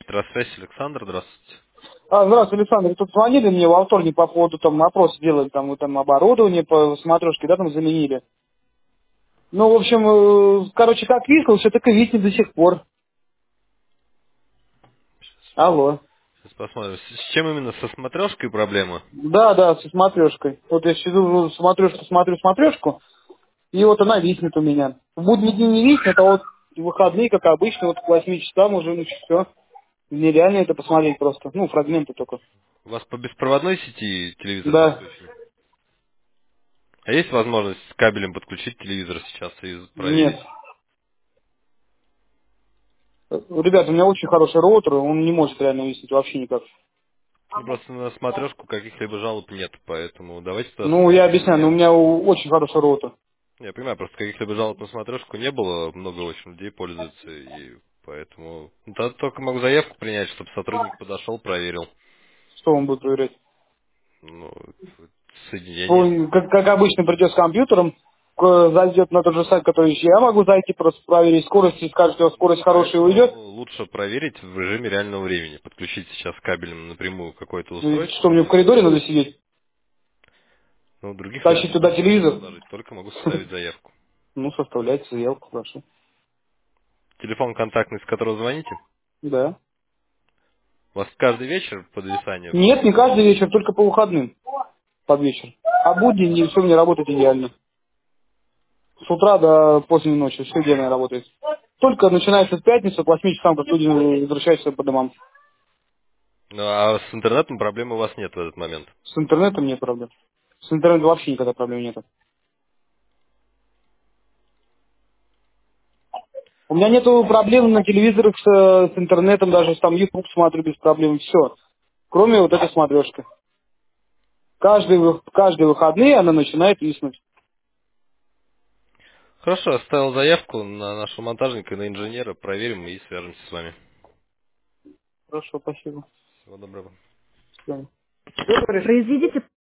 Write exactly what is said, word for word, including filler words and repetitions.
Электросвязь, Александр, здравствуйте. А, здравствуйте, Александр. Тут звонили мне во вторник по поводу там опрос делали, там, вы там оборудование по смотрешке, да, там заменили. Ну, в общем, э, короче, как вискал, все так и виснет до сих пор. Алло. Сейчас посмотрим. С с чем именно? Со смотрешкой проблема? Да, да, со смотрешкой. Вот я сижу, смотрешку, смотрю смотрешку, и вот она виснет у меня. В будние дни не виснет, а вот в выходные, как обычно, вот к восьми часам уже все. Нереально это посмотреть просто. Ну, фрагменты только. У вас по беспроводной сети телевизор Да. подключен? А есть возможность с кабелем подключить телевизор сейчас и Нет. проверить? Э, Ребята, у меня очень хороший роутер, он не может реально виснуть вообще никак. Ну, просто на смотрешку каких-либо жалоб нет, поэтому давайте тогда Ну, я создадим объясняю, но у меня заявку. у- очень хороший роутер. Я понимаю, просто каких-либо жалоб на смотрешку не было, много очень людей пользуются, и поэтому... Ну, тогда только могу заявку принять, чтобы сотрудник подошел, проверил. Что он будет проверять? Ну, соединение. Он, как, как обычно, придет с компьютером, к- зайдет на тот же сайт, который я могу зайти, просто проверить скорость и скажет, что Ну, скорость хорошая и поэтому уйдет. лучше проверить в режиме реального времени. Подключить сейчас кабелем напрямую какое-то Ну, и что, устройство. мне в коридоре надо сидеть? Но других Тащить вариантов туда не могу телевизор? предложить, только могу составить заявку. Ну, составляйте заявку, хорошо. Телефон контактный, с которого звоните? Да. У вас каждый вечер подвисание Нет, не включается? каждый вечер, только по выходным под вечер. А будни не все мне работает идеально. С утра до поздней ночи, все идеально работает. Только начинается с пятницы, к восьми часам, как люди возвращаются по домам. Ну, а с интернетом проблем у вас нет в этот момент. С интернетом нет проблем. С интернетом вообще никогда проблем нет. У меня нету проблем на телевизорах с, э, с интернетом, даже там YouTube смотрю без проблем, все. Кроме вот этой смотрешки. Каждые, вы- каждые выходные она начинает виснуть. Хорошо, оставил заявку на нашего монтажника и на инженера. Проверим и свяжемся с вами. Хорошо, спасибо. Всего доброго. До свидания. Что говоришь? Произведите